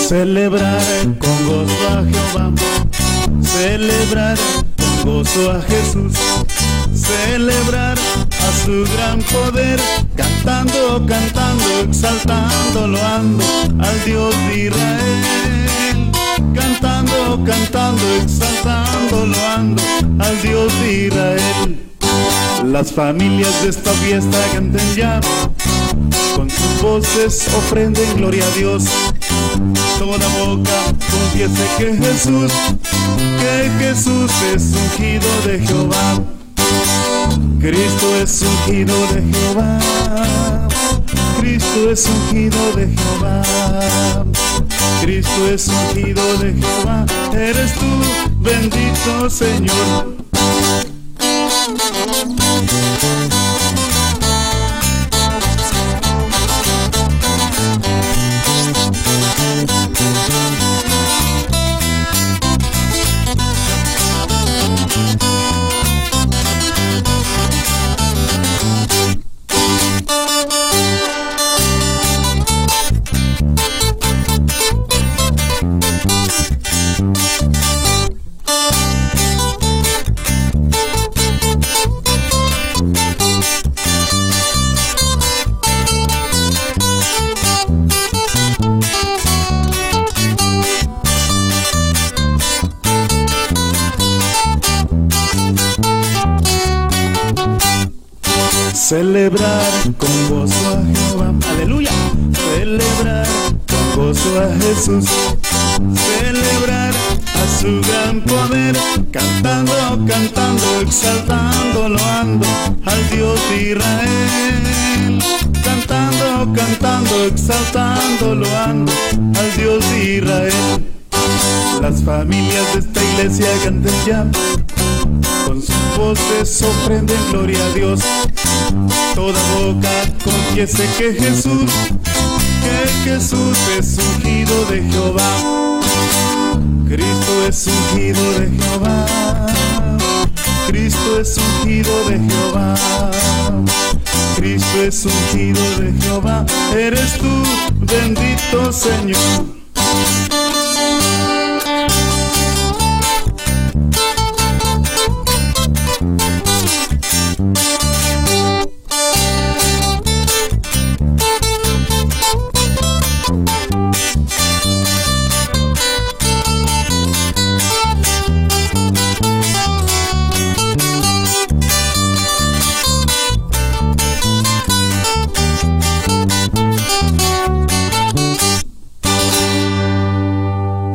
Celebrar con gozo a Jehová, celebrar con gozo a Jesús, celebrar a su gran poder, cantando, cantando, exaltando, loando al Dios de Israel. Cantando, cantando, exaltando, loando al Dios de Israel. Las familias de esta fiesta canten ya, con sus voces ofrenden gloria a Dios. Toda boca confiese que Jesús es ungido de Jehová. Cristo es ungido de Jehová. Cristo es ungido de Jehová. Cristo es ungido de Jehová. Eres tú, bendito Señor. Celebrar con gozo a Jehová, aleluya. Celebrar con gozo a Jesús, celebrar a su gran poder, cantando, cantando, exaltando, loando al Dios de Israel. Cantando, cantando, exaltando, loando al Dios de Israel. Las familias de esta iglesia canten ya, con sus voces ofrenden gloria a Dios. Toda boca confiese que Jesús es ungido de Jehová. Cristo es ungido de Jehová. Cristo es ungido de Jehová. Cristo es ungido de Jehová. Eres tú, bendito Señor.